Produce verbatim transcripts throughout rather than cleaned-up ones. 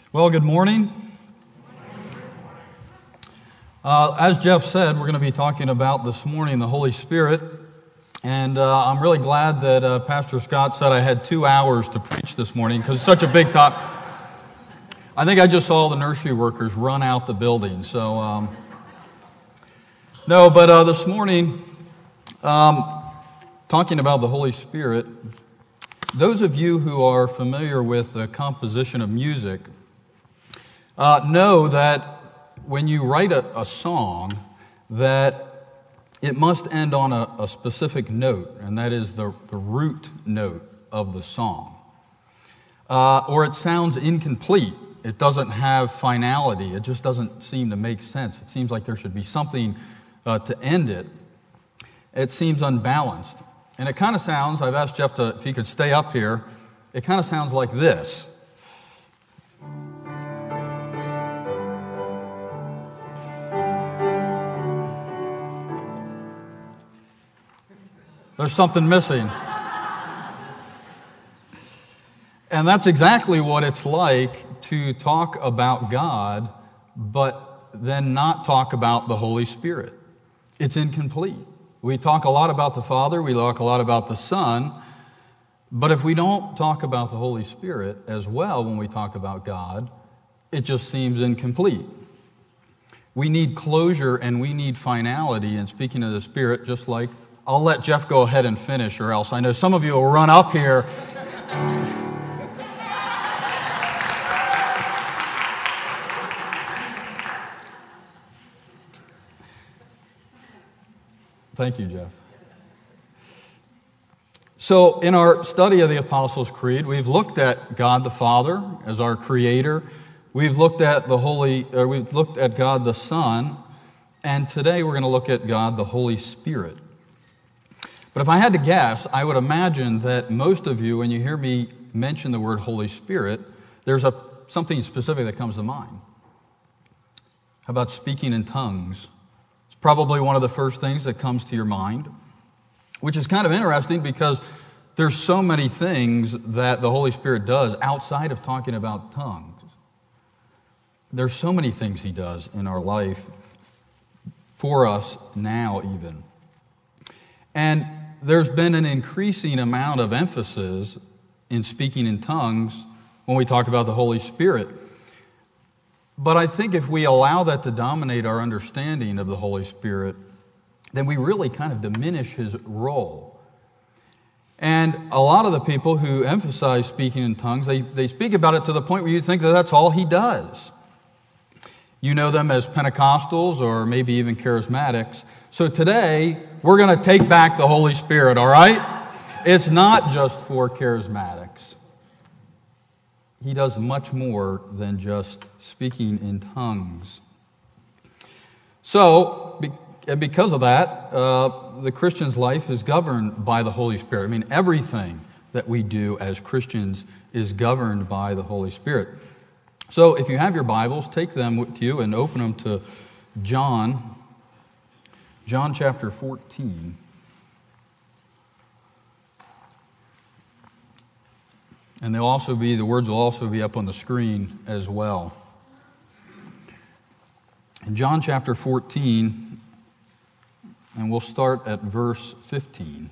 Well, good morning. Uh, as Jeff said, we're going to be talking about this morning the Holy Spirit. And uh, I'm really glad that uh, Pastor Scott said I had two hours to preach this morning because it's such a big topic. I think I just saw the nursery workers run out the building. So, um, no, but uh, this morning, um, talking about the Holy Spirit, those of you who are familiar with the composition of music uh, know that when you write a, a song, that it must end on a, a specific note, and that is the, the root note of the song. Uh, or it sounds incomplete. It doesn't have finality. It just doesn't seem to make sense. It seems like there should be something uh, to end it. It seems unbalanced. And it kind of sounds, I've asked Jeff to, if he could stay up here, it kind of sounds like this. There's something missing. And that's exactly what it's like to talk about God, but then not talk about the Holy Spirit. It's incomplete. We talk a lot about the Father, we talk a lot about the Son, but if we don't talk about the Holy Spirit as well when we talk about God, it just seems incomplete. We need closure and we need finality in speaking of the Spirit, just like I'll let Jeff go ahead and finish, or else I know some of you will run up here. Thank you, Jeff. So, in our study of the Apostles' Creed, we've looked at God the Father as our Creator. We've looked at the Holy, or we've looked at God the Son, and today we're going to look at God the Holy Spirit. But if I had to guess, I would imagine that most of you, when you hear me mention the word Holy Spirit, there's a something specific that comes to mind. How about speaking in tongues? It's probably one of the first things that comes to your mind, which is kind of interesting because there's so many things that the Holy Spirit does outside of talking about tongues. There's so many things He does in our life for us now even. And there's been an increasing amount of emphasis in speaking in tongues when we talk about the Holy Spirit. But I think if we allow that to dominate our understanding of the Holy Spirit, then we really kind of diminish His role. And a lot of the people who emphasize speaking in tongues, they, they speak about it to the point where you think that that's all He does. You know them as Pentecostals or maybe even Charismatics. So today, we're going to take back the Holy Spirit, all right? It's not just for Charismatics. He does much more than just speaking in tongues. So, and because of that, uh, the Christian's life is governed by the Holy Spirit. I mean, everything that we do as Christians is governed by the Holy Spirit. So, if you have your Bibles, take them with you and open them to John John chapter fourteen. And they'll also be, the words will also be up on the screen as well. In John chapter fourteen, and we'll start at verse fifteen.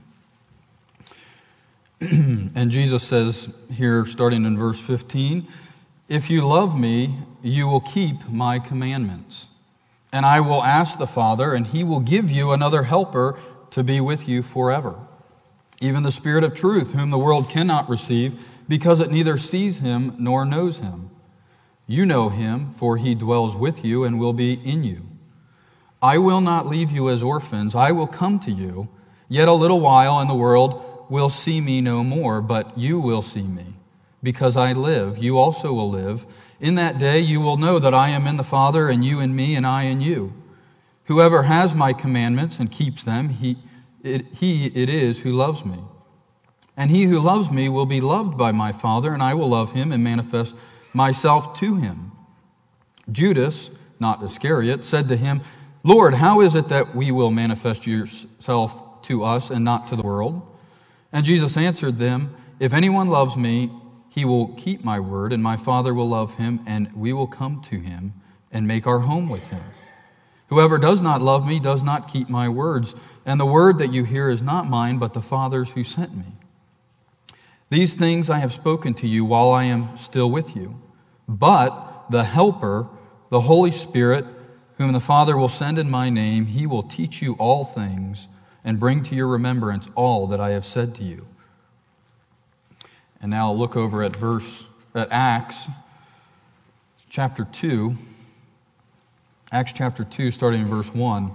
And Jesus says here, starting in verse fifteen, "If you love me, you will keep my commandments. And I will ask the Father, and He will give you another helper to be with you forever. Even the Spirit of truth, whom the world cannot receive, because it neither sees Him nor knows Him. You know Him, for He dwells with you and will be in you. I will not leave you as orphans. I will come to you. Yet a little while, and the world will see me no more, but you will see me. Because I live, you also will live. In that day you will know that I am in the Father, and you in me, and I in you. Whoever has my commandments and keeps them, he it, he it is who loves me. And he who loves me will be loved by my Father, and I will love him and manifest myself to him." Judas, not Iscariot, said to him, "Lord, how is it that we will manifest yourself to us and not to the world?" And Jesus answered them, "If anyone loves me, he will keep my word, and my Father will love him, and we will come to him and make our home with him. Whoever does not love me does not keep my words, and the word that you hear is not mine, but the Father's who sent me. These things I have spoken to you while I am still with you. But the Helper, the Holy Spirit, whom the Father will send in my name, he will teach you all things and bring to your remembrance all that I have said to you. And now look over at verse at Acts chapter two. Acts chapter two, starting in verse one.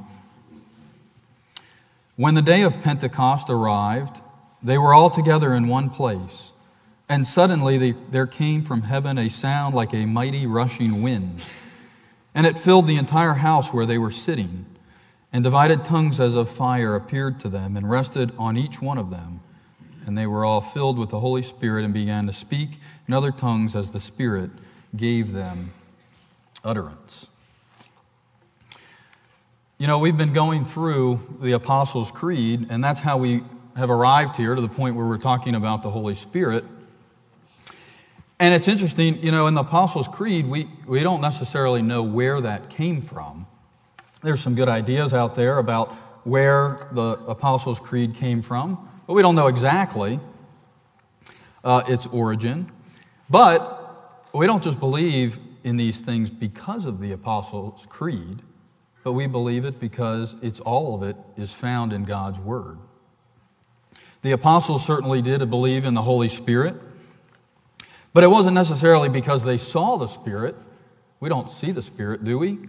When the day of Pentecost arrived, they were all together in one place. And suddenly they, there came from heaven a sound like a mighty rushing wind. And it filled the entire house where they were sitting. And divided tongues as of fire appeared to them and rested on each one of them. And they were all filled with the Holy Spirit and began to speak in other tongues as the Spirit gave them utterance. You know, we've been going through the Apostles' Creed, and that's how we have arrived here to the point where we're talking about the Holy Spirit. And it's interesting, you know, in the Apostles' Creed, we, we don't necessarily know where that came from. There's some good ideas out there about where the Apostles' Creed came from, but we don't know exactly uh, its origin. But we don't just believe in these things because of the Apostles' Creed, but we believe it because it's all of it is found in God's Word. The apostles certainly did believe in the Holy Spirit, but it wasn't necessarily because they saw the Spirit. We don't see the Spirit, do we?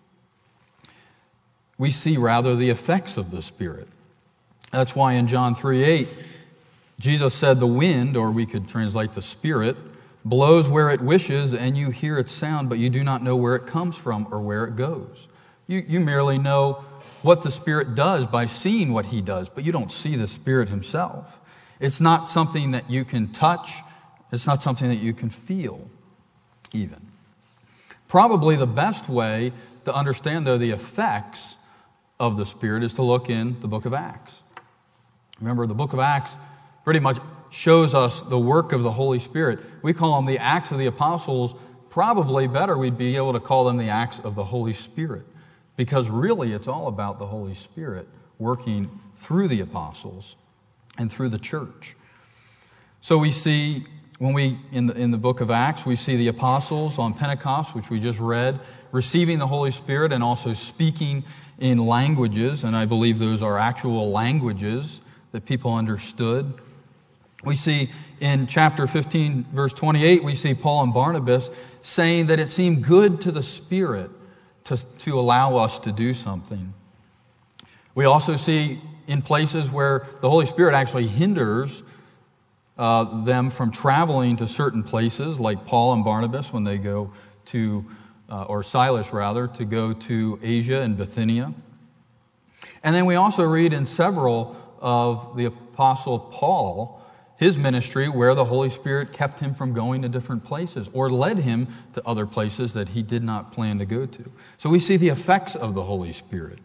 We see rather the effects of the Spirit. That's why in John three eight, Jesus said the wind, or we could translate the Spirit, blows where it wishes, and you hear its sound, but you do not know where it comes from or where it goes. You, you merely know what the Spirit does by seeing what He does, but you don't see the Spirit Himself. It's not something that you can touch. It's not something that you can feel, even. Probably the best way to understand, though, the effects of the Spirit is to look in the book of Acts. Remember, the book of Acts pretty much shows us the work of the Holy Spirit. We call them the Acts of the Apostles. Probably better we'd be able to call them the Acts of the Holy Spirit, because really it's all about the Holy Spirit working through the apostles and through the church. So we see, when we, in the, in the book of Acts, we see the apostles on Pentecost, which we just read, receiving the Holy Spirit and also speaking in languages, and I believe those are actual languages that people understood. We see in chapter fifteen, verse twenty-eight, we see Paul and Barnabas saying that it seemed good to the Spirit to, to allow us to do something. We also see in places where the Holy Spirit actually hinders uh, them from traveling to certain places, like Paul and Barnabas when they go to, uh, or Silas rather, to go to Asia and Bithynia. And then we also read in several of the Apostle Paul, his ministry, where the Holy Spirit kept him from going to different places or led him to other places that he did not plan to go to. So we see the effects of the Holy Spirit.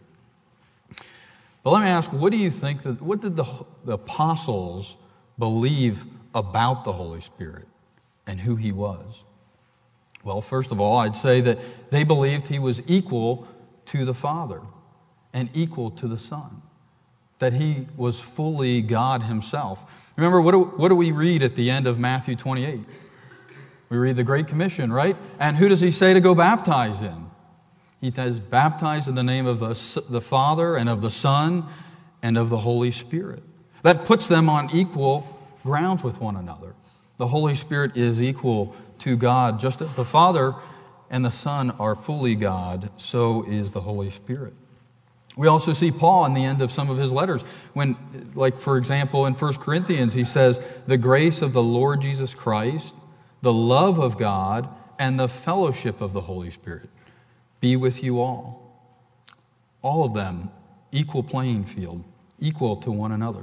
But let me ask, what do you think, that, what did the, the apostles believe about the Holy Spirit and who He was? Well, first of all, I'd say that they believed He was equal to the Father and equal to the Son, that He was fully God Himself. Remember, what do, what do we read at the end of Matthew twenty-eight? We read the Great Commission, right? And who does He say to go baptize in? He says, baptize in the name of the, the Father and of the Son and of the Holy Spirit. That puts them on equal grounds with one another. The Holy Spirit is equal to God. Just as the Father and the Son are fully God, so is the Holy Spirit. We also see Paul in the end of some of his letters, when, like for example, in First Corinthians, he says, the grace of the Lord Jesus Christ, the love of God, and the fellowship of the Holy Spirit be with you all. All of them, equal playing field, equal to one another.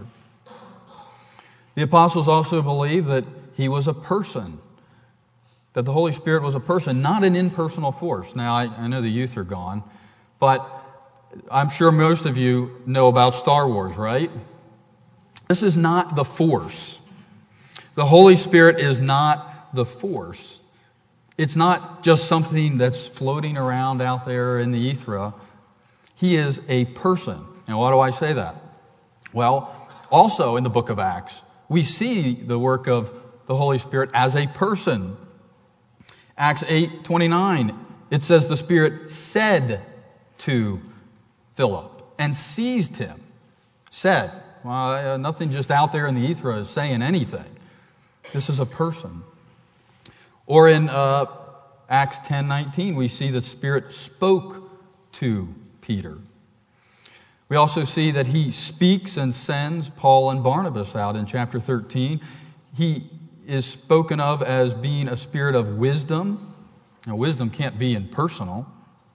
The apostles also believed that He was a person, that the Holy Spirit was a person, not an impersonal force. Now, I, I know the youth are gone, but I'm sure most of you know about Star Wars, right? This is not the Force. The Holy Spirit is not the force. It's not just something that's floating around out there in the ether. He is a person. And why do I say that? Well, also in the book of Acts, we see the work of the Holy Spirit as a person. Acts eight twenty-nine, it says the Spirit said to Philip and seized him. Said. Well, nothing just out there in the ether is saying anything. This is a person. Or in uh, Acts ten nineteen, we see the Spirit spoke to Peter. We also see that he speaks and sends Paul and Barnabas out in chapter thirteen. He is spoken of as being a spirit of wisdom. Now, wisdom can't be impersonal.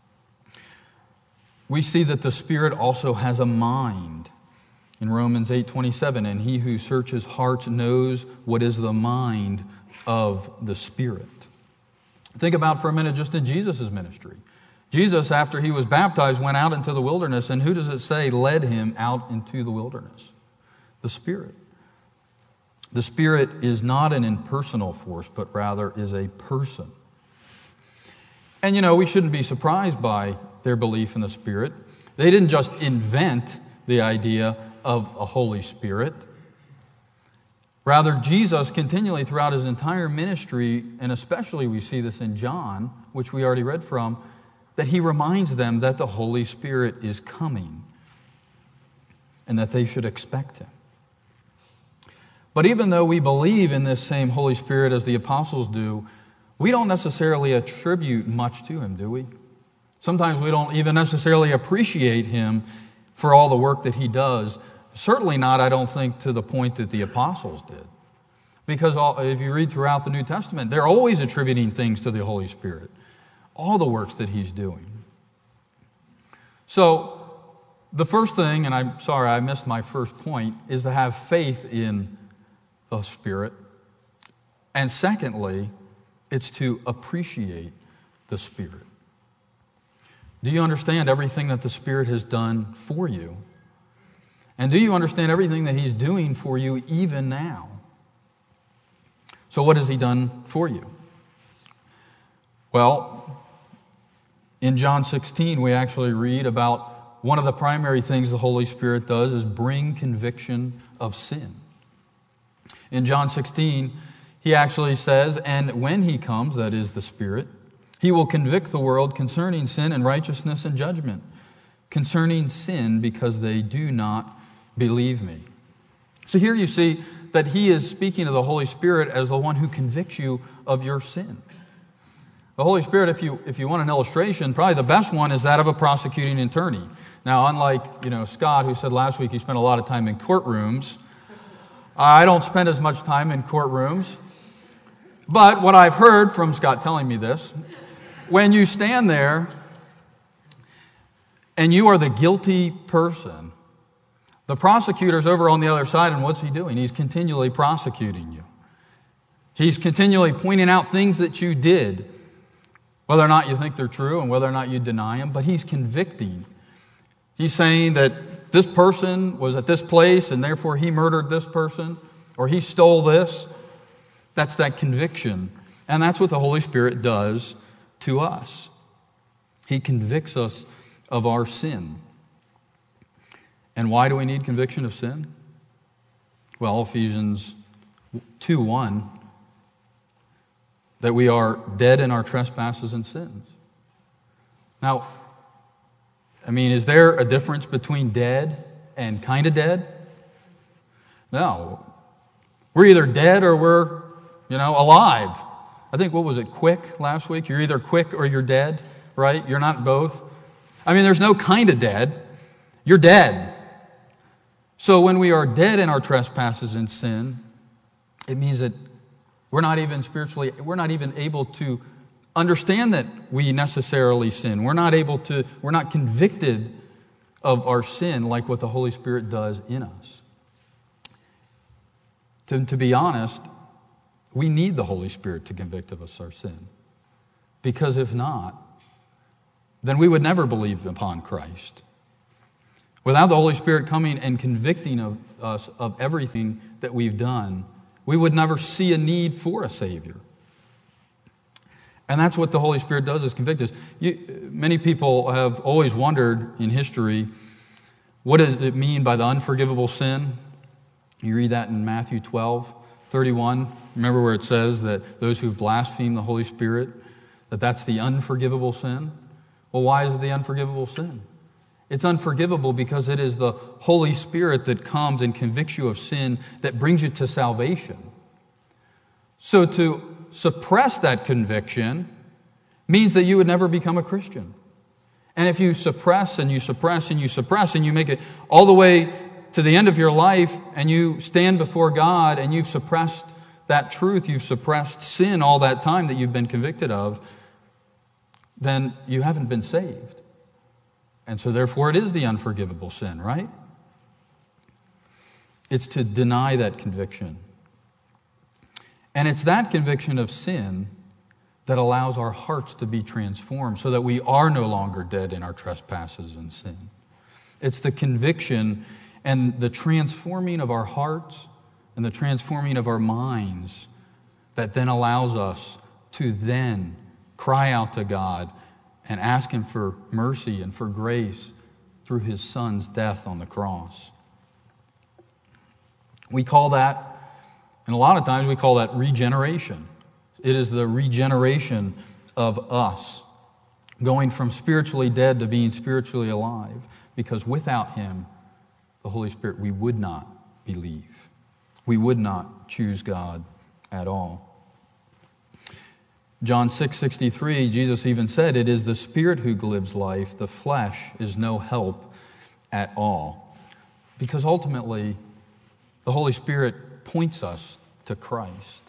We see that the Spirit also has a mind. In Romans eight twenty-seven, and he who searches hearts knows what is the mind of the Spirit. Think about for a minute just in Jesus' ministry. Jesus, after he was baptized, went out into the wilderness, and who does it say led him out into the wilderness? The Spirit. The Spirit is not an impersonal force, but rather is a person. And you know, we shouldn't be surprised by their belief in the Spirit. They didn't just invent the idea of a Holy Spirit. Rather, Jesus continually throughout his entire ministry, and especially we see this in John, which we already read from, that he reminds them that the Holy Spirit is coming and that they should expect him. But even though we believe in this same Holy Spirit as the apostles do, we don't necessarily attribute much to him, do we? Sometimes we don't even necessarily appreciate him for all the work that he does. Certainly not, I don't think, to the point that the apostles did. Because all, if you read throughout the New Testament, they're always attributing things to the Holy Spirit. All the works that he's doing. So, the first thing, and I'm sorry I missed my first point, is to have faith in the Spirit. And secondly, it's to appreciate the Spirit. Do you understand everything that the Spirit has done for you? And do you understand everything that he's doing for you even now? So what has he done for you? Well, in John sixteen, we actually read about one of the primary things the Holy Spirit does is bring conviction of sin. In John sixteen, he actually says, and when he comes, that is the Spirit, he will convict the world concerning sin and righteousness and judgment. Concerning sin, because they do not believe me. So here you see that he is speaking of the Holy Spirit as the one who convicts you of your sin. The Holy Spirit, if you if you want an illustration, probably the best one is that of a prosecuting attorney. Now, unlike you know Scott, who said last week he spent a lot of time in courtrooms, I don't spend as much time in courtrooms. But what I've heard from Scott telling me this, when you stand there and you are the guilty person, the prosecutor's over on the other side, and what's he doing? He's continually prosecuting you. He's continually pointing out things that you did, whether or not you think they're true and whether or not you deny them, but he's convicting. He's saying that this person was at this place and therefore he murdered this person, or he stole this. That's that conviction. And that's what the Holy Spirit does to us. He convicts us of our sin. And why do we need conviction of sin? Well, Ephesians two one, that we are dead in our trespasses and sins. Now, I mean, is there a difference between dead and kind of dead? No. We're either dead or we're, you know, alive. I think, what was it, quick last week? You're either quick or you're dead, right? You're not both. I mean, there's no kind of dead. You're dead. So when we are dead in our trespasses and sin, it means that we're not even spiritually, we're not even able to understand that we necessarily sin. We're not able to, we're not convicted of our sin like what the Holy Spirit does in us. To, to be honest, we need the Holy Spirit to convict of us our sin. Because if not, then we would never believe upon Christ. Without the Holy Spirit coming and convicting of us of everything that we've done, we would never see a need for a Savior. And that's what the Holy Spirit does, is convict us. You, many people have always wondered in history, what does it mean by the unforgivable sin? You read that in Matthew twelve thirty-one. Remember where it says that those who've blasphemed the Holy Spirit, that that's the unforgivable sin? Well, why is it the unforgivable sin? It's unforgivable because it is the Holy Spirit that comes and convicts you of sin that brings you to salvation. So to suppress that conviction means that you would never become a Christian. And if you suppress and you suppress and you suppress and you make it all the way to the end of your life and you stand before God and you've suppressed that truth, you've suppressed sin all that time that you've been convicted of, then you haven't been saved. And so therefore it is the unforgivable sin, right? It's to deny that conviction. And it's that conviction of sin that allows our hearts to be transformed so that we are no longer dead in our trespasses and sin. It's the conviction and the transforming of our hearts and the transforming of our minds that then allows us to then cry out to God and ask Him for mercy and for grace through His Son's death on the cross. We call that, and a lot of times we call that regeneration. It is the regeneration of us, going from spiritually dead to being spiritually alive, because without Him, the Holy Spirit, we would not believe. We would not choose God at all. John six sixty-three, Jesus even said, "It is the Spirit who gives life, the flesh is no help at all." Because ultimately, the Holy Spirit points us to Christ.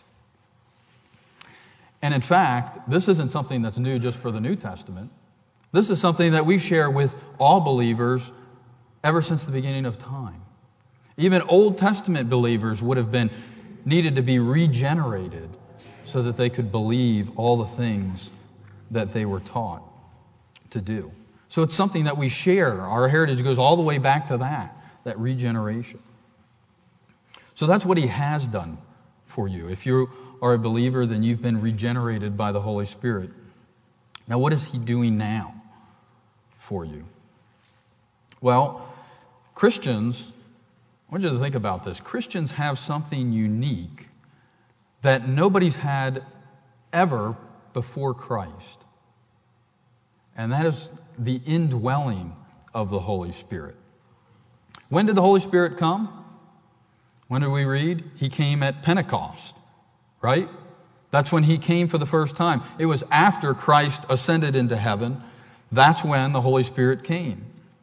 And in fact, this isn't something that's new just for the New Testament. This is something that we share with all believers ever since the beginning of time. Even Old Testament believers would have been needed to be regenerated so that they could believe all the things that they were taught to do. So it's something that we share. Our heritage goes all the way back to that, that regeneration. So that's what He has done for you. If you are a believer, then you've been regenerated by the Holy Spirit. Now, what is He doing now for you? Well, Christians, I want you to think about this. Christians have something unique that nobody's had ever before Christ. And that is the indwelling of the Holy Spirit. When did the Holy Spirit come? When did we read? He came at Pentecost, right? That's when He came for the first time. It was after Christ ascended into heaven. That's when the Holy Spirit came.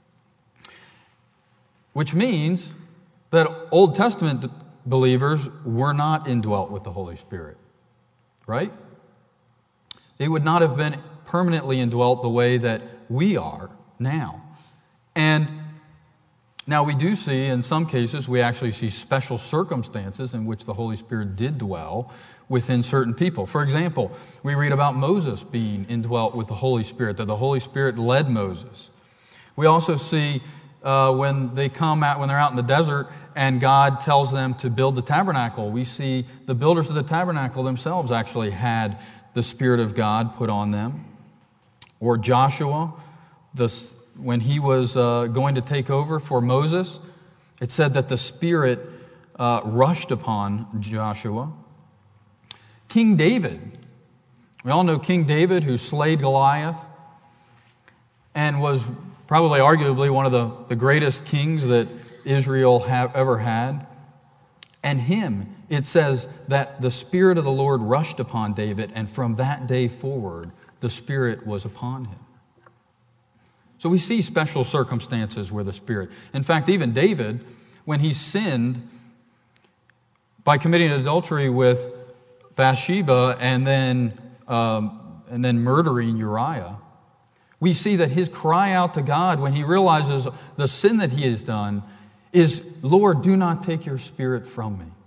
Which means that Old Testament believers were not indwelt with the Holy Spirit, right? They would not have been permanently indwelt the way that we are now. And now we do see, in some cases, we actually see special circumstances in which the Holy Spirit did dwell within certain people. For example, we read about Moses being indwelt with the Holy Spirit, that the Holy Spirit led Moses. We also see uh, when they come out, when they're out in the desert and God tells them to build the tabernacle, we see the builders of the tabernacle themselves actually had the Spirit of God put on them. Or Joshua, the, when he was uh, going to take over for Moses, it said that the Spirit uh, rushed upon Joshua. King David, we all know King David, who slayed Goliath and was probably arguably one of the, the greatest kings that Israel have ever had. And him, it says that the Spirit of the Lord rushed upon David, and from that day forward, the Spirit was upon him. So we see special circumstances where the Spirit... In fact, even David, when he sinned by committing adultery with Bathsheba and then, um, and then murdering Uriah, we see that his cry out to God when he realizes the sin that he has done is, "Lord, do not take your Spirit from me."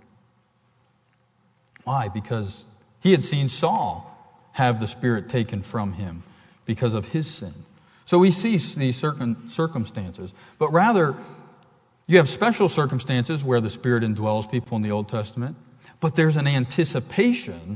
Why? Because he had seen Saul have the Spirit taken from him because of his sin. So we see these circum- circumstances. But rather, you have special circumstances where the Spirit indwells people in the Old Testament, but there's an anticipation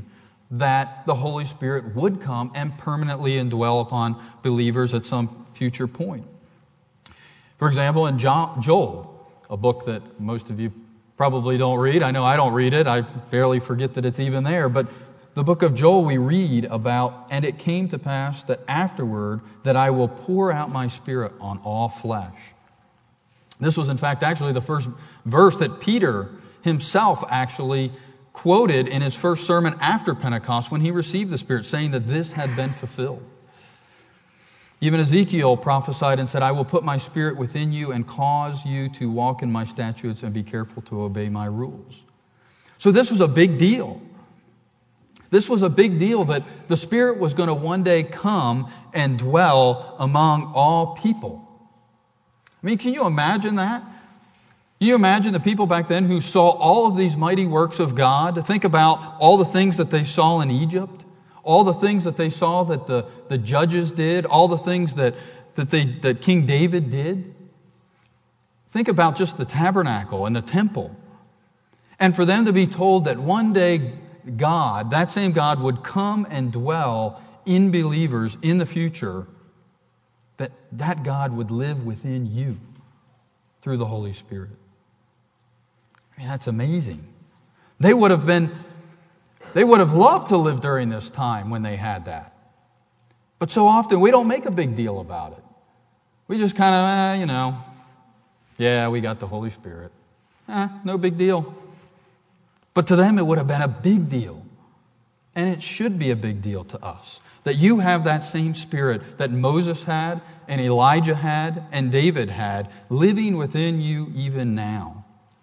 that the Holy Spirit would come and permanently indwell upon believers at some future point. For example, in Jo- Joel, a book that most of you probably don't read. I know I don't read it. I barely forget that it's even there. But the book of Joel we read about, and it came to pass that afterward that I will pour out my Spirit on all flesh. This was in fact actually the first verse that Peter himself actually quoted in his first sermon after Pentecost when he received the Spirit, saying that this had been fulfilled. Even Ezekiel prophesied and said, I will put my Spirit within you and cause you to walk in my statutes and be careful to obey my rules. So this was a big deal. This was a big deal that the Spirit was going to one day come and dwell among all people. I mean, can you imagine that? Can you imagine the people back then who saw all of these mighty works of God? Think about all the things that they saw in Egypt. All the things that they saw that the, the judges did, all the things that, that, they, that King David did. Think about just the tabernacle and the temple. And for them to be told that one day God, that same God, would come and dwell in believers in the future, that that God would live within you through the Holy Spirit. I mean, that's amazing. They would have been... They would have loved to live during this time when they had that. But so often we don't make a big deal about it. We just kind of, eh, you know, yeah, we got the Holy Spirit. Eh, no big deal. But to them it would have been a big deal. And it should be a big deal to us. That you have that same Spirit that Moses had and Elijah had and David had living within you even now.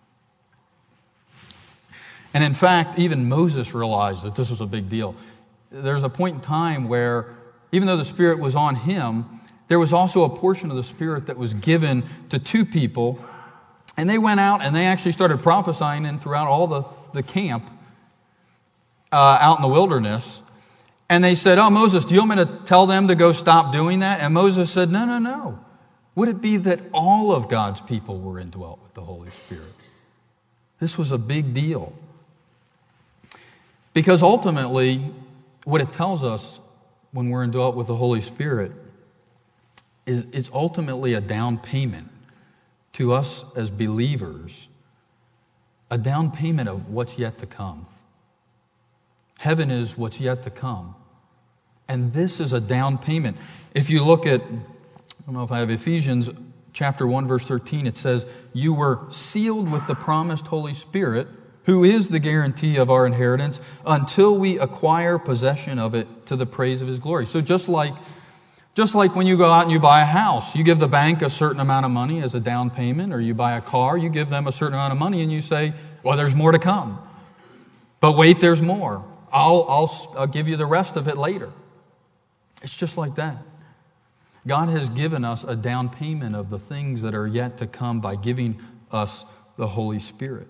And in fact, even Moses realized that this was a big deal. There's a point in time where, even though the Spirit was on him, there was also a portion of the Spirit that was given to two people. And they went out and they actually started prophesying in throughout all the, the camp uh, out in the wilderness. And they said, oh, Moses, do you want me to tell them to go stop doing that? And Moses said, no, no, no. Would it be that all of God's people were indwelt with the Holy Spirit? This was a big deal. Because ultimately, what it tells us when we're indwelt with the Holy Spirit is it's ultimately a down payment to us as believers, a down payment of what's yet to come. Heaven is what's yet to come. And this is a down payment. If you look at, I don't know if I have Ephesians chapter one, verse thirteen, it says, you were sealed with the promised Holy Spirit, who is the guarantee of our inheritance, until we acquire possession of it to the praise of His glory. So just like, just like when you go out and you buy a house, you give the bank a certain amount of money as a down payment, or you buy a car, you give them a certain amount of money and you say, well, there's more to come. But wait, there's more. I'll, I'll, I'll give you the rest of it later. It's just like that. God has given us a down payment of the things that are yet to come by giving us the Holy Spirit.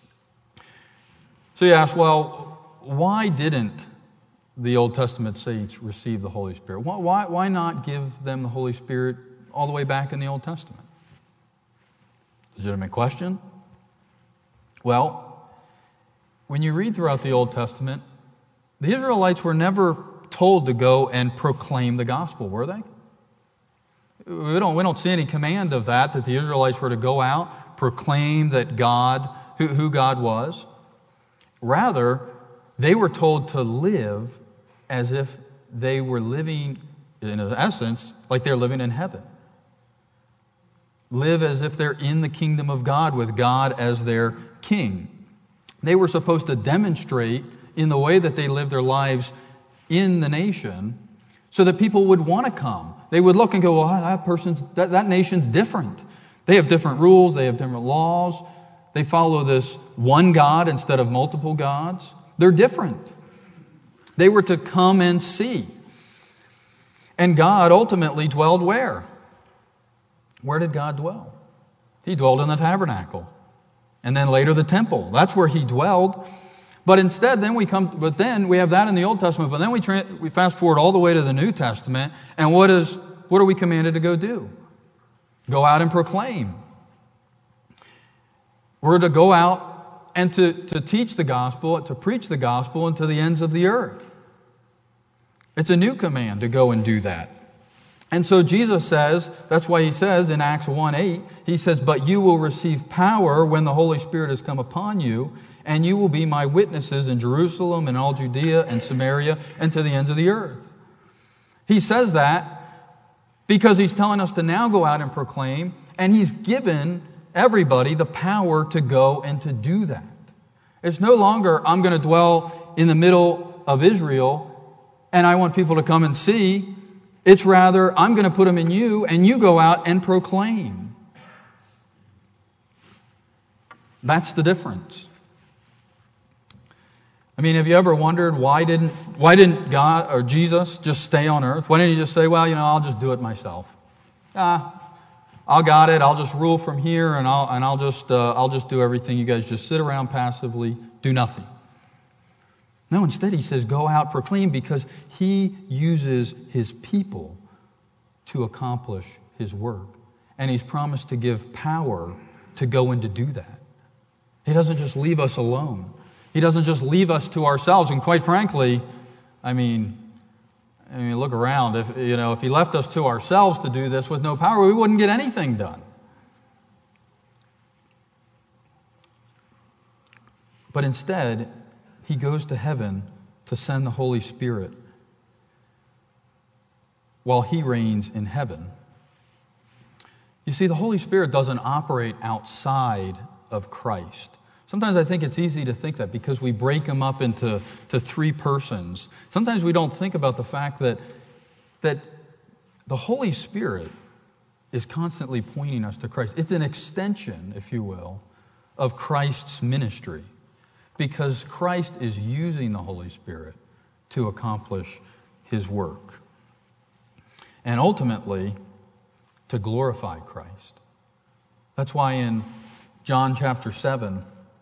So you ask, well, why didn't the Old Testament saints receive the Holy Spirit? Why, why, why not give them the Holy Spirit all the way back in the Old Testament? Legitimate question? Well, when you read throughout the Old Testament, the Israelites were never told to go and proclaim the gospel, were they? We don't, we don't see any command of that, that the Israelites were to go out, proclaim that God, who, who God was. Rather, they were told to live as if they were living, in essence, like they're living in heaven. Live as if they're in the kingdom of God with God as their king. They were supposed to demonstrate in the way that they lived their lives in the nation so that people would want to come. They would look and go, well, that person's, that, that nation's different. They have different rules, they have different laws. They follow this one God instead of multiple gods. They're different. They were to come and see. And God ultimately dwelled where? Where did God dwell? He dwelled in the tabernacle. And then later the temple. That's where He dwelled. But instead, then we come, but then we have that in the Old Testament, but then we tra- we fast forward all the way to the New Testament, and what is what are we commanded to go do? Go out and proclaim. We're to go out and to, to teach the gospel, to preach the gospel unto the ends of the earth. It's a new command to go and do that. And so Jesus says, that's why he says in Acts one eight, he says, "But you will receive power when the Holy Spirit has come upon you, and you will be my witnesses in Jerusalem and all Judea and Samaria and to the ends of the earth." He says that because he's telling us to now go out and proclaim, and he's given everybody the power to go and to do that. It's no longer, I'm going to dwell in the middle of Israel and I want people to come and see. It's rather, I'm going to put them in you, and you go out and proclaim. That's the difference. I mean, have you ever wondered why didn't why didn't God or Jesus just stay on earth? Why didn't he just say, well, you know, I'll just do it myself. Ah, I'll got it. I'll just rule from here, and I'll and I'll just uh, I'll just do everything. You guys just sit around passively, do nothing. No, instead he says, go out, proclaim, because he uses his people to accomplish his work. And he's promised to give power to go and to do that. He doesn't just leave us alone. He doesn't just leave us to ourselves. And quite frankly, I mean, I mean, look around. If you know, if he left us to ourselves to do this with no power, we wouldn't get anything done. But instead, he goes to heaven to send the Holy Spirit while he reigns in heaven. You see, the Holy Spirit doesn't operate outside of Christ. Sometimes I think it's easy to think that because we break him up into to three persons. Sometimes we don't think about the fact that, that the Holy Spirit is constantly pointing us to Christ. It's an extension, if you will, of Christ's ministry. Because Christ is using the Holy Spirit to accomplish his work. And ultimately, to glorify Christ. That's why in John chapter seven,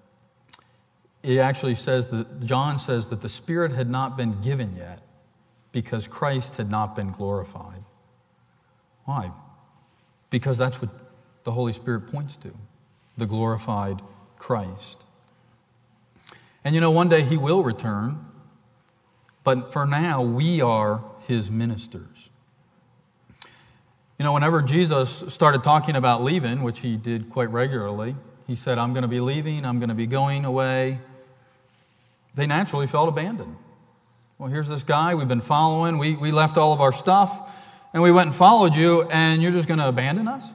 it actually says that John says that the Spirit had not been given yet because Christ had not been glorified. Why? Because that's what the Holy Spirit points to, the glorified Christ. And you know, one day he will return, but for now, we are his ministers. You know, whenever Jesus started talking about leaving, which he did quite regularly, he said, I'm going to be leaving, I'm going to be going away. They naturally felt abandoned. Well, here's this guy we've been following, we, we left all of our stuff, and we went and followed you, and you're just going to abandon us?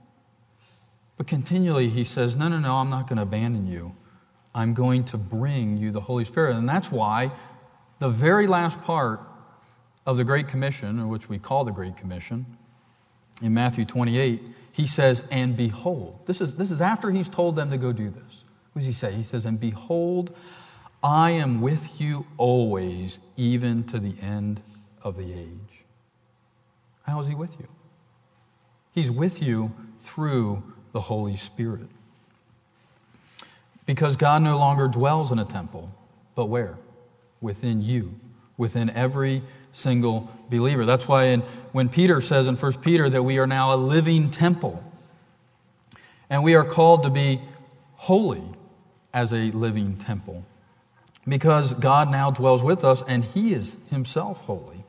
But continually he says, no, no, no, I'm not going to abandon you. I'm going to bring you the Holy Spirit. And that's why the very last part of the Great Commission, or which we call the Great Commission, in Matthew twenty-eight, he says, and behold. This is, this is after he's told them to go do this. What does he say? He says, and behold, I am with you always, even to the end of the age. How is he with you? He's with you through the Holy Spirit. Because God no longer dwells in a temple, but where? Within you, within every single believer. That's why in, when Peter says in First Peter that we are now a living temple, and we are called to be holy as a living temple, because God now dwells with us, and he is himself holy.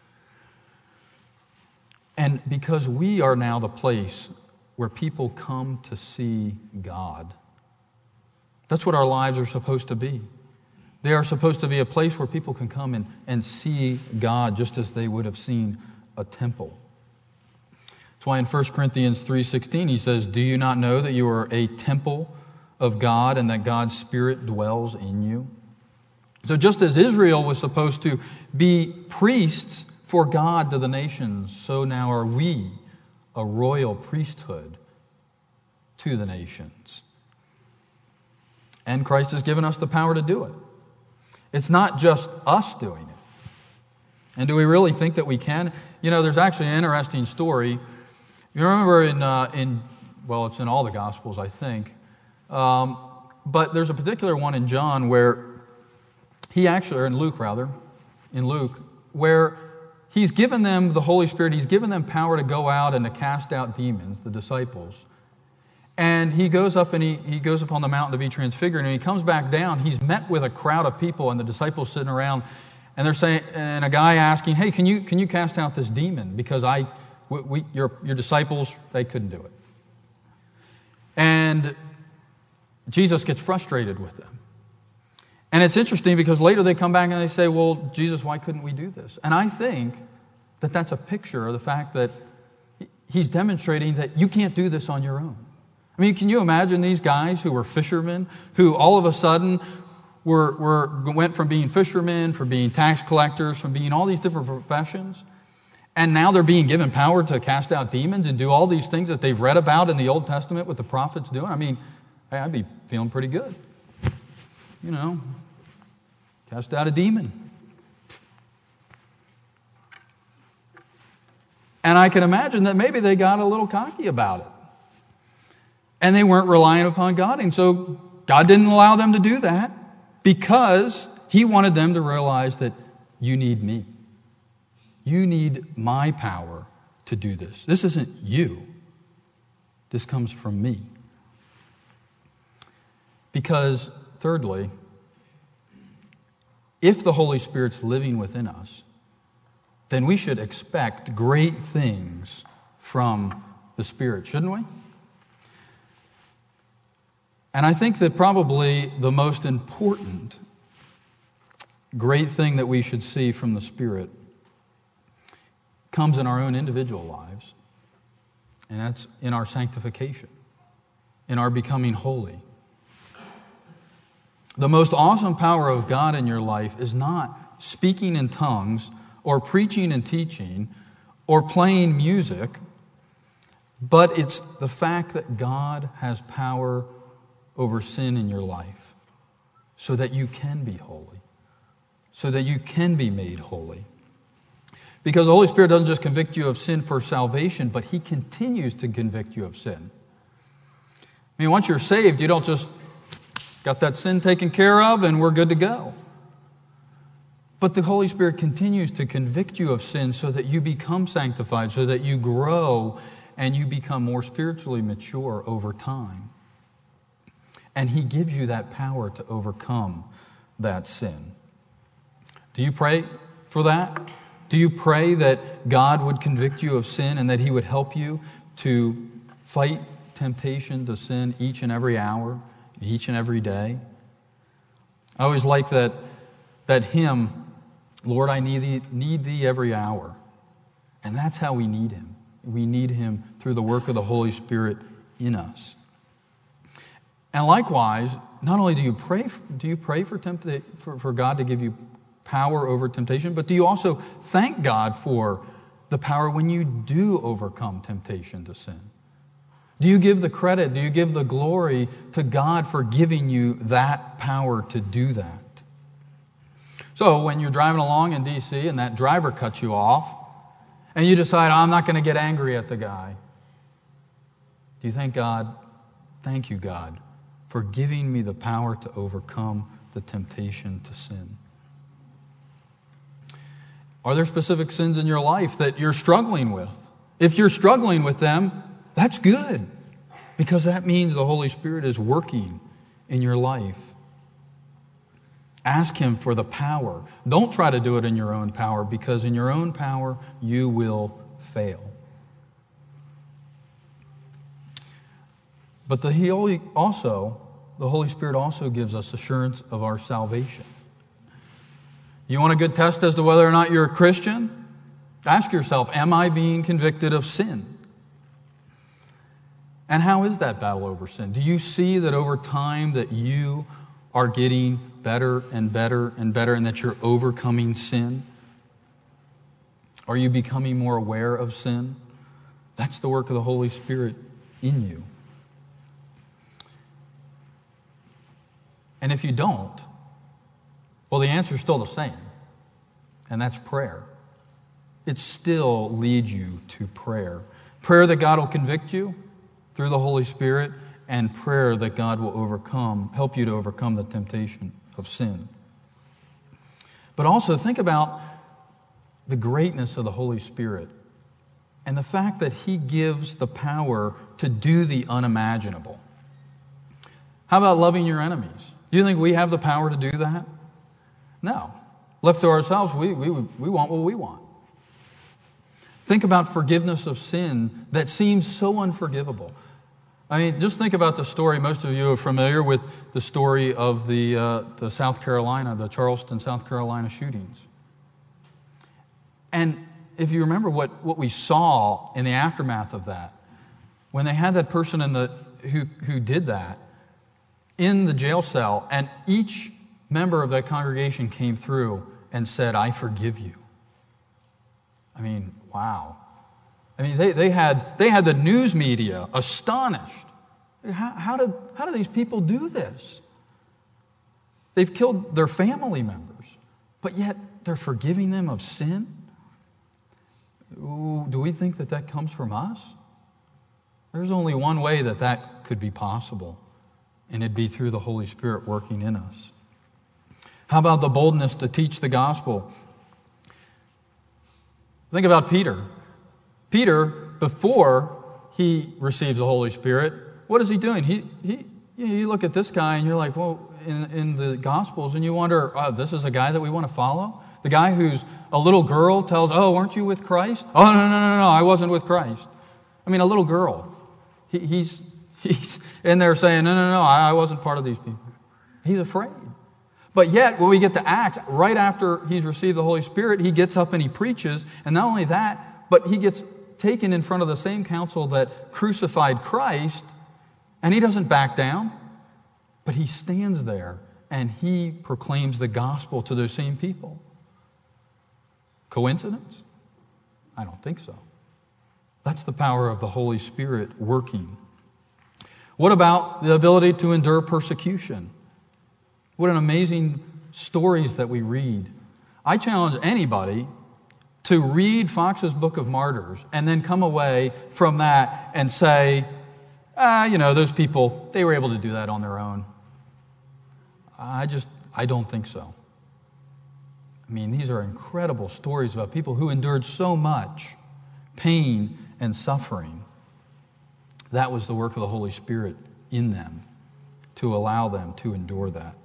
And because we are now the place where people come to see God. That's what our lives are supposed to be. They are supposed to be a place where people can come and, and see God just as they would have seen a temple. That's why in First Corinthians three sixteen he says, do you not know that you are a temple of God and that God's Spirit dwells in you? So just as Israel was supposed to be priests for God to the nations, so now are we a royal priesthood to the nations. And Christ has given us the power to do it. It's not just us doing it. And do we really think that we can? You know, there's actually an interesting story. You remember in, uh, in well, it's in all the Gospels, I think. Um, but there's a particular one in John where he actually, or in Luke rather, in Luke, where he's given them the Holy Spirit. He's given them power to go out and to cast out demons, the disciples. And he goes up and he, he goes up on the mountain to be transfigured, and he comes back down. He's met with a crowd of people and the disciples sitting around, and they're saying, and a guy asking, hey, can you can you cast out this demon? Because I, we, we, your, your disciples, they couldn't do it. And Jesus gets frustrated with them. And it's interesting because later they come back and they say, well, Jesus, why couldn't we do this? And I think that that's a picture of the fact that he's demonstrating that you can't do this on your own. I mean, can you imagine these guys who were fishermen, who all of a sudden were, were went from being fishermen, from being tax collectors, from being all these different professions, and now they're being given power to cast out demons and do all these things that they've read about in the Old Testament what the prophets doing? I mean, hey, I'd be feeling pretty good. You know, cast out a demon. And I can imagine that maybe they got a little cocky about it. And they weren't relying upon God. And so God didn't allow them to do that because he wanted them to realize that you need me. You need my power to do this. This isn't you. This comes from me. Because, thirdly, if the Holy Spirit's living within us, then we should expect great things from the Spirit, shouldn't we? And I think that probably the most important great thing that we should see from the Spirit comes in our own individual lives, and that's in our sanctification, in our becoming holy. The most awesome power of God in your life is not speaking in tongues or preaching and teaching or playing music, but it's the fact that God has power over sin in your life so that you can be holy, so that you can be made holy. Because the Holy Spirit doesn't just convict you of sin for salvation, but he continues to convict you of sin. I mean, once you're saved, you don't just got that sin taken care of and we're good to go. But the Holy Spirit continues to convict you of sin so that you become sanctified, so that you grow and you become more spiritually mature over time. And he gives you that power to overcome that sin. Do you pray for that? Do you pray that God would convict you of sin and that he would help you to fight temptation to sin each and every hour, each and every day? I always like that, that hymn, Lord, I need thee, need thee every hour. And that's how we need him. We need him through the work of the Holy Spirit in us. And likewise, not only do you pray, do you pray for, tempt- for, for God to give you power over temptation, but do you also thank God for the power when you do overcome temptation to sin? Do you give the credit, do you give the glory to God for giving you that power to do that? So when you're driving along in D C and that driver cuts you off and you decide, oh, I'm not going to get angry at the guy, do you thank God? Thank you, God, for giving me the power to overcome the temptation to sin. Are there specific sins in your life that you're struggling with? If you're struggling with them, that's good, because that means the Holy Spirit is working in your life. Ask him for the power. Don't try to do it in your own power, because in your own power, you will fail. But the Holy also, the Holy Spirit also gives us assurance of our salvation. You want a good test as to whether or not you're a Christian? Ask yourself, am I being convicted of sin? And how is that battle over sin? Do you see that over time that you are getting better and better and better and that you're overcoming sin? Are you becoming more aware of sin? That's the work of the Holy Spirit in you. And if you don't, well, the answer is still the same, and that's prayer. It still leads you to prayer. Prayer that God will convict you through the Holy Spirit, and prayer that God will overcome, help you to overcome the temptation of sin. But also think about the greatness of the Holy Spirit and the fact that he gives the power to do the unimaginable. How about loving your enemies? Do you think we have the power to do that? No. Left to ourselves, we, we, we want what we want. Think about forgiveness of sin that seems so unforgivable. I mean, just think about the story. Most of you are familiar with the story of the, uh, the South Carolina, the Charleston, South Carolina shootings. And if you remember what, what we saw in the aftermath of that, when they had that person in the who, who did that in the jail cell, and each member of that congregation came through and said, "I forgive you." I mean, wow. I mean, they, they had they had the news media astonished. How, how did how do these people do this? They've killed their family members, but yet they're forgiving them of sin? Ooh, do we think that that comes from us? There's only one way that that could be possible, and it'd be through the Holy Spirit working in us. How about the boldness to teach the gospel? Think about Peter. Peter, before he receives the Holy Spirit, what is he doing? He, he, you know, you look at this guy and you're like, well, in, in the Gospels, and you wonder, oh, this is a guy that we want to follow? The guy who's a little girl tells, oh, weren't you with Christ? Oh, no, no, no, no, I wasn't with Christ. I mean, a little girl. He, he's, he's in there saying, no, no, no, I, I wasn't part of these people. He's afraid. But yet, when we get to Acts, right after he's received the Holy Spirit, he gets up and he preaches, and not only that, but he gets taken in front of the same council that crucified Christ, and he doesn't back down, but he stands there and he proclaims the gospel to those same people. Coincidence? I don't think so. That's the power of the Holy Spirit working. What about the ability to endure persecution? What an amazing stories that we read. I challenge anybody to read Fox's Book of Martyrs and then come away from that and say, ah, you know, those people, they were able to do that on their own. I just, I don't think so. I mean, these are incredible stories about people who endured so much pain and suffering. That was the work of the Holy Spirit in them to allow them to endure that.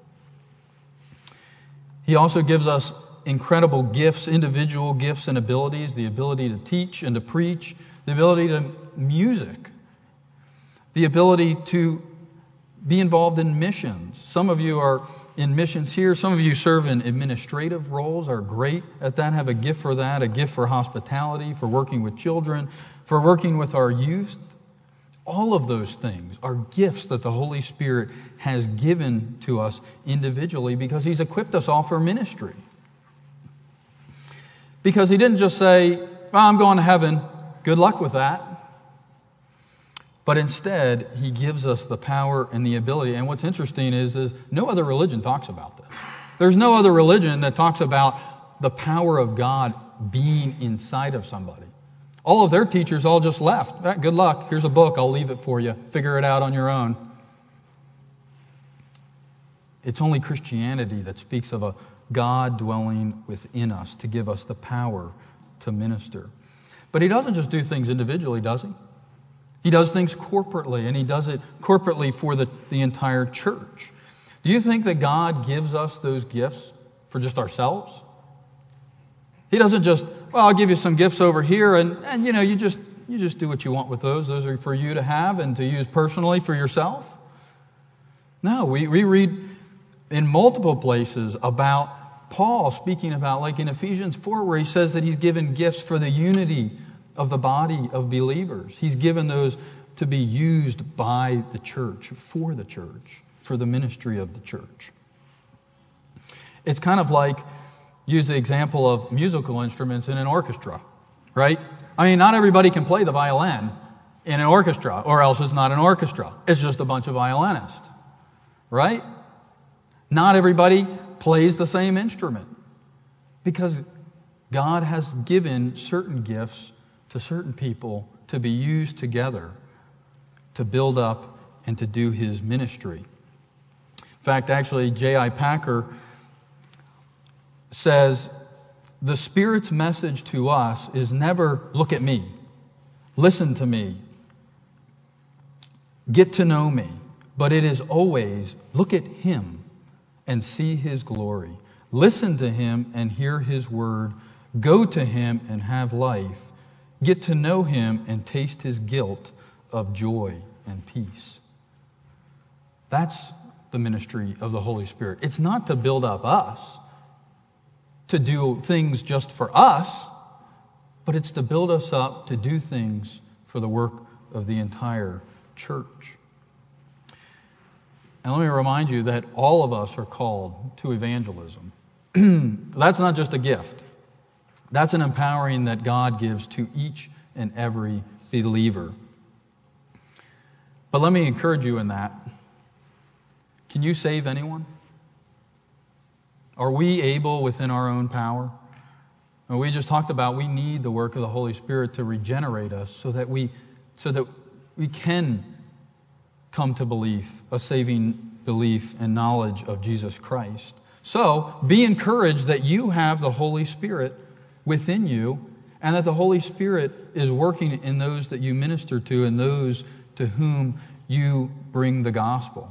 He also gives us incredible gifts, individual gifts and abilities, the ability to teach and to preach, the ability to music, the ability to be involved in missions. Some of you are in missions here. Some of you serve in administrative roles, are great at that, have a gift for that, a gift for hospitality, for working with children, for working with our youth. All of those things are gifts that the Holy Spirit has given to us individually because He's equipped us all for ministry. Because He didn't just say, well, I'm going to heaven, good luck with that. But instead, He gives us the power and the ability. And what's interesting is, is no other religion talks about this. There's no other religion that talks about the power of God being inside of somebody. All of their teachers all just left. Eh, good luck. Here's a book. I'll leave it for you. Figure it out on your own. It's only Christianity that speaks of a God dwelling within us to give us the power to minister. But He doesn't just do things individually, does He? He does things corporately, and He does it corporately for the, the entire church. Do you think that God gives us those gifts for just ourselves? He doesn't just, well, I'll give you some gifts over here, and, and you know, you just you just do what you want with those. Those are for you to have and to use personally for yourself. No, we, we read in multiple places about Paul speaking about, like in Ephesians four, where he says that he's given gifts for the unity of the body of believers. He's given those to be used by the church, for the church, for the ministry of the church. It's kind of like, use the example of musical instruments in an orchestra, right? I mean, not everybody can play the violin in an orchestra, or else it's not an orchestra. It's just a bunch of violinists, right? Not everybody plays the same instrument because God has given certain gifts to certain people to be used together to build up and to do His ministry. In fact, actually, J I Packer says, the Spirit's message to us is never, look at me. Listen to me. Get to know me. But it is always, look at him and see his glory. Listen to him and hear his word. Go to him and have life. Get to know him and taste his guilt of joy and peace. That's the ministry of the Holy Spirit. It's not to build up us, to do things just for us, but it's to build us up to do things for the work of the entire church. And let me remind you that all of us are called to evangelism. That's not just a gift. That's an empowering that God gives to each and every believer. But let me encourage you in that. Can you save anyone? Are we able within our own power? And we just talked about we need the work of the Holy Spirit to regenerate us so that we so that we can come to belief, a saving belief and knowledge of Jesus Christ. So, be encouraged that you have the Holy Spirit within you and that the Holy Spirit is working in those that you minister to and those to whom you bring the gospel.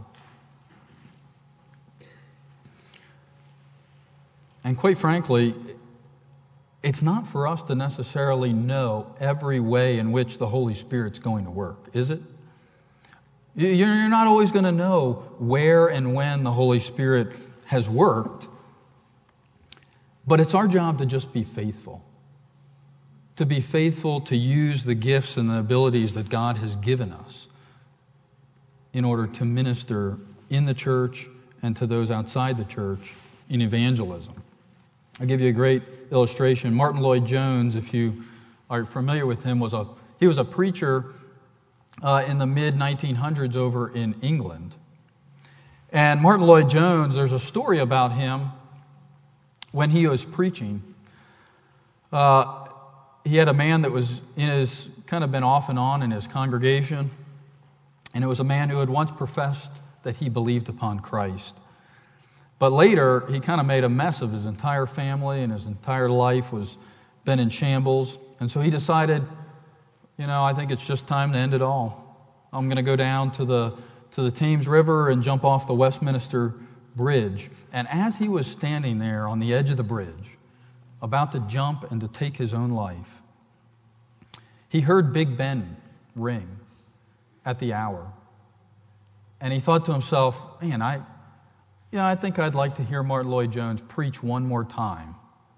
And quite frankly, it's not for us to necessarily know every way in which the Holy Spirit's going to work, is it? You're not always going to know where and when the Holy Spirit has worked, but it's our job to just be faithful. To be faithful to use the gifts and the abilities that God has given us in order to minister in the church and to those outside the church in evangelism. I'll give you a great illustration. Martin Lloyd-Jones, if you are familiar with him, was a he was a preacher uh, in the mid nineteen hundreds over in England. And Martin Lloyd-Jones, there's a story about him when he was preaching. Uh, he had a man that was in his kind of been off and on in his congregation, and it was a man who had once professed that he believed upon Christ. But later, he kind of made a mess of his entire family, and his entire life was been in shambles. And so he decided, you know, I think it's just time to end it all. I'm going to go down to the to the Thames River and jump off the Westminster Bridge. And as he was standing there on the edge of the bridge, about to jump and to take his own life, he heard Big Ben ring at the hour. And he thought to himself, man, I... Yeah, I think I'd like to hear Martin Lloyd-Jones preach one more time.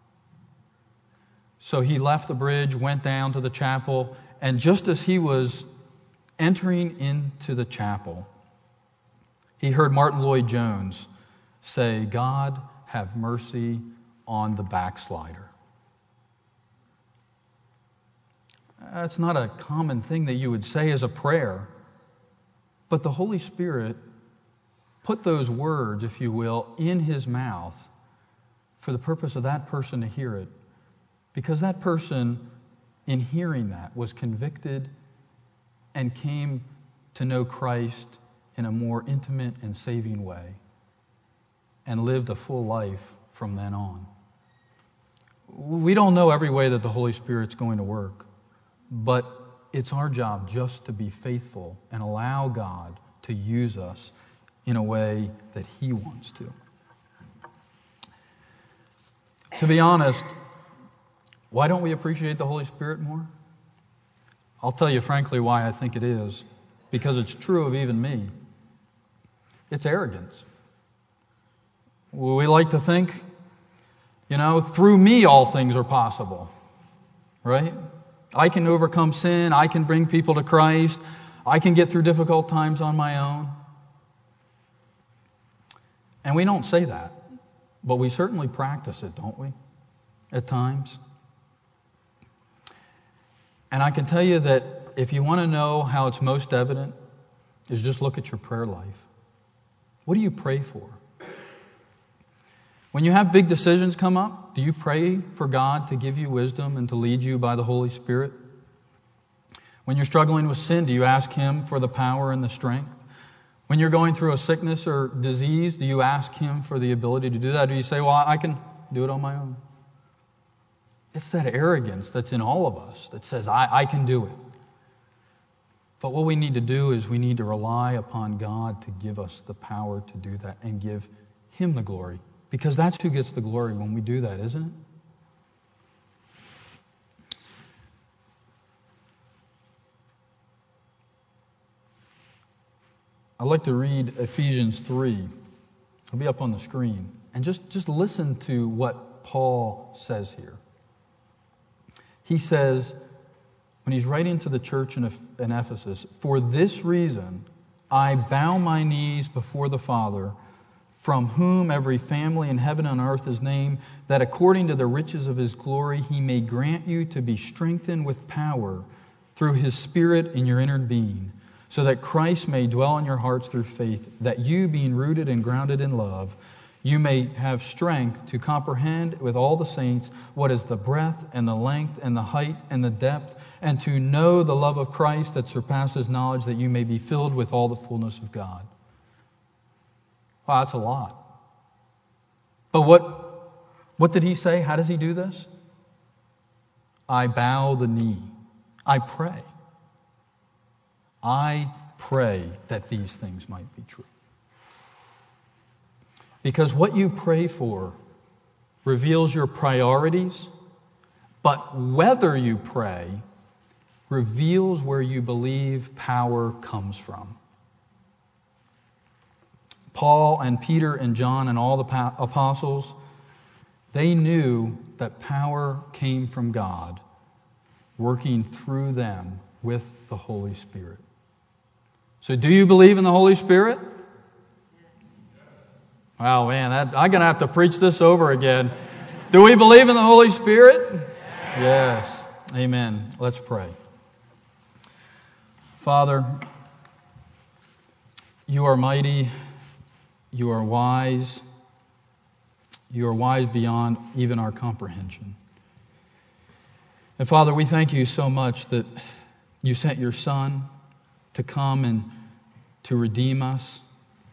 So he left the bridge, went down to the chapel, and just as he was entering into the chapel, he heard Martin Lloyd-Jones say, "God, have mercy on the backslider." That's not a common thing that you would say as a prayer, but the Holy Spirit put those words, if you will, in his mouth for the purpose of that person to hear it. Because that person, in hearing that, was convicted and came to know Christ in a more intimate and saving way and lived a full life from then on. We don't know every way that the Holy Spirit's going to work, but it's our job just to be faithful and allow God to use us in a way that He wants to. To be honest, why don't we appreciate the Holy Spirit more? I'll tell you frankly why I think it is. Because it's true of even me. It's arrogance. We like to think, you know, through me all things are possible. Right? I can overcome sin. I can bring people to Christ. I can get through difficult times on my own. And we don't say that, but we certainly practice it, don't we, at times? And I can tell you that if you want to know how it's most evident, is just look at your prayer life. What do you pray for? When you have big decisions come up, do you pray for God to give you wisdom and to lead you by the Holy Spirit? When you're struggling with sin, do you ask Him for the power and the strength? When you're going through a sickness or disease, do you ask Him for the ability to do that? Or do you say, well, I can do it on my own? It's that arrogance that's in all of us that says, I, I can do it. But what we need to do is we need to rely upon God to give us the power to do that and give Him the glory. Because that's who gets the glory when we do that, isn't it? I'd like to read Ephesians three. It'll be up on the screen. And just, just listen to what Paul says here. He says, when he's writing to the church in, in Ephesus, "For this reason I bow my knees before the Father, from whom every family in heaven and earth is named, that according to the riches of His glory He may grant you to be strengthened with power through His Spirit in your inner being, so that Christ may dwell in your hearts through faith, that you, being rooted and grounded in love, you may have strength to comprehend with all the saints what is the breadth and the length and the height and the depth, and to know the love of Christ that surpasses knowledge, that you may be filled with all the fullness of God." Wow, that's a lot. But what, what did he say? How does he do this? I bow the knee. I pray. I pray that these things might be true. Because what you pray for reveals your priorities, but whether you pray reveals where you believe power comes from. Paul and Peter and John and all the apostles, they knew that power came from God, working through them with the Holy Spirit. So do you believe in the Holy Spirit? Wow, man, that, I'm going to have to preach this over again. Do we believe in the Holy Spirit? Yes. Amen. Let's pray. Father, you are mighty. You are wise. You are wise beyond even our comprehension. And Father, we thank you so much that you sent your Son to come and to redeem us.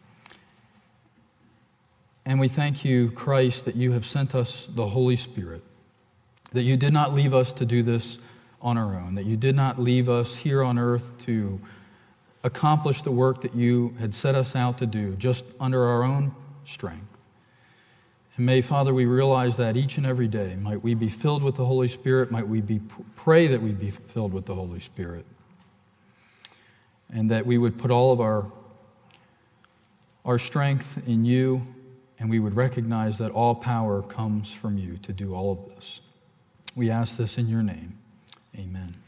And we thank you, Christ, that you have sent us the Holy Spirit, that you did not leave us to do this on our own, that you did not leave us here on earth to accomplish the work that you had set us out to do, just under our own strength. And may, Father, we realize that each and every day. Might we be filled with the Holy Spirit. Might we be pray that we be filled with the Holy Spirit. And that we would put all of our, our strength in you, and we would recognize that all power comes from you to do all of this. We ask this in your name. Amen.